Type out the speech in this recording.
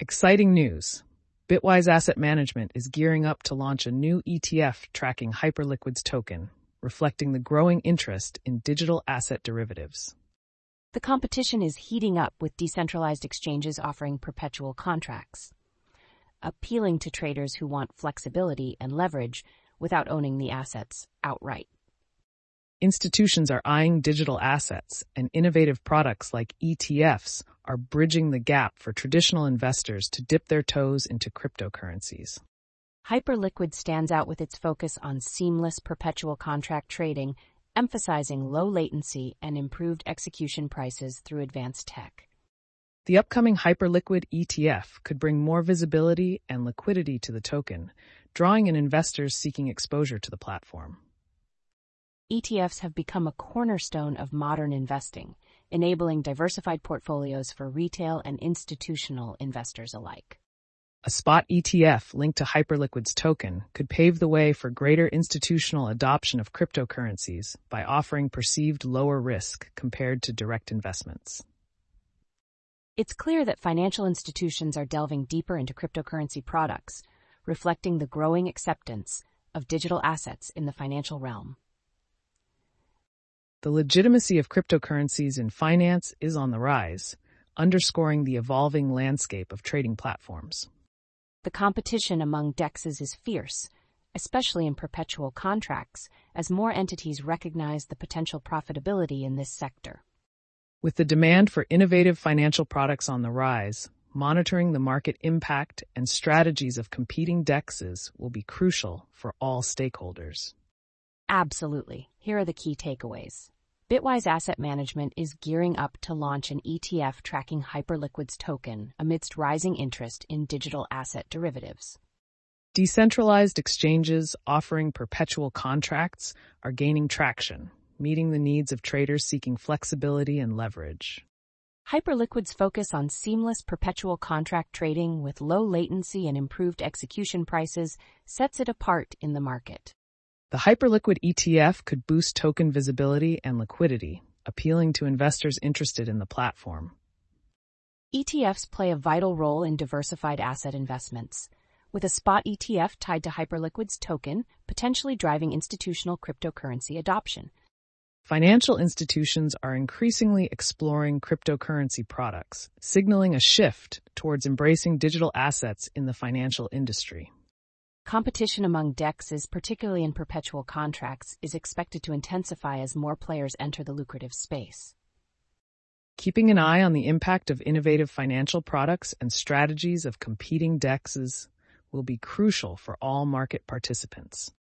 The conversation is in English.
Exciting news. Bitwise Asset Management is gearing up to launch a new ETF tracking Hyperliquid's token, reflecting the growing interest in digital asset derivatives. The competition is heating up with decentralized exchanges offering perpetual contracts, appealing to traders who want flexibility and leverage without owning the assets outright. Institutions are eyeing digital assets, and innovative products like ETFs are bridging the gap for traditional investors to dip their toes into cryptocurrencies. Hyperliquid stands out with its focus on seamless perpetual contract trading, emphasizing low latency and improved execution prices through advanced tech. The upcoming Hyperliquid ETF could bring more visibility and liquidity to the token, drawing in investors seeking exposure to the platform. ETFs have become a cornerstone of modern investing, enabling diversified portfolios for retail and institutional investors alike. A spot ETF linked to Hyperliquid's token could pave the way for greater institutional adoption of cryptocurrencies by offering perceived lower risk compared to direct investments. It's clear that financial institutions are delving deeper into cryptocurrency products, reflecting the growing acceptance of digital assets in the financial realm. The legitimacy of cryptocurrencies in finance is on the rise, underscoring the evolving landscape of trading platforms. The competition among DEXs is fierce, especially in perpetual contracts, as more entities recognize the potential profitability in this sector. With the demand for innovative financial products on the rise, monitoring the market impact and strategies of competing DEXs will be crucial for all stakeholders. Absolutely. Here are the key takeaways. Bitwise Asset Management is gearing up to launch an ETF tracking Hyperliquid's token amidst rising interest in digital asset derivatives. Decentralized exchanges offering perpetual contracts are gaining traction, meeting the needs of traders seeking flexibility and leverage. Hyperliquid's focus on seamless perpetual contract trading with low latency and improved execution prices sets it apart in the market. The Hyperliquid ETF could boost token visibility and liquidity, appealing to investors interested in the platform. ETFs play a vital role in diversified asset investments, with a spot ETF tied to Hyperliquid's token potentially driving institutional cryptocurrency adoption. Financial institutions are increasingly exploring cryptocurrency products, signaling a shift towards embracing digital assets in the financial industry. Competition among DEXs, particularly in perpetual contracts, is expected to intensify as more players enter the lucrative space. Keeping an eye on the impact of innovative financial products and strategies of competing DEXs will be crucial for all market participants.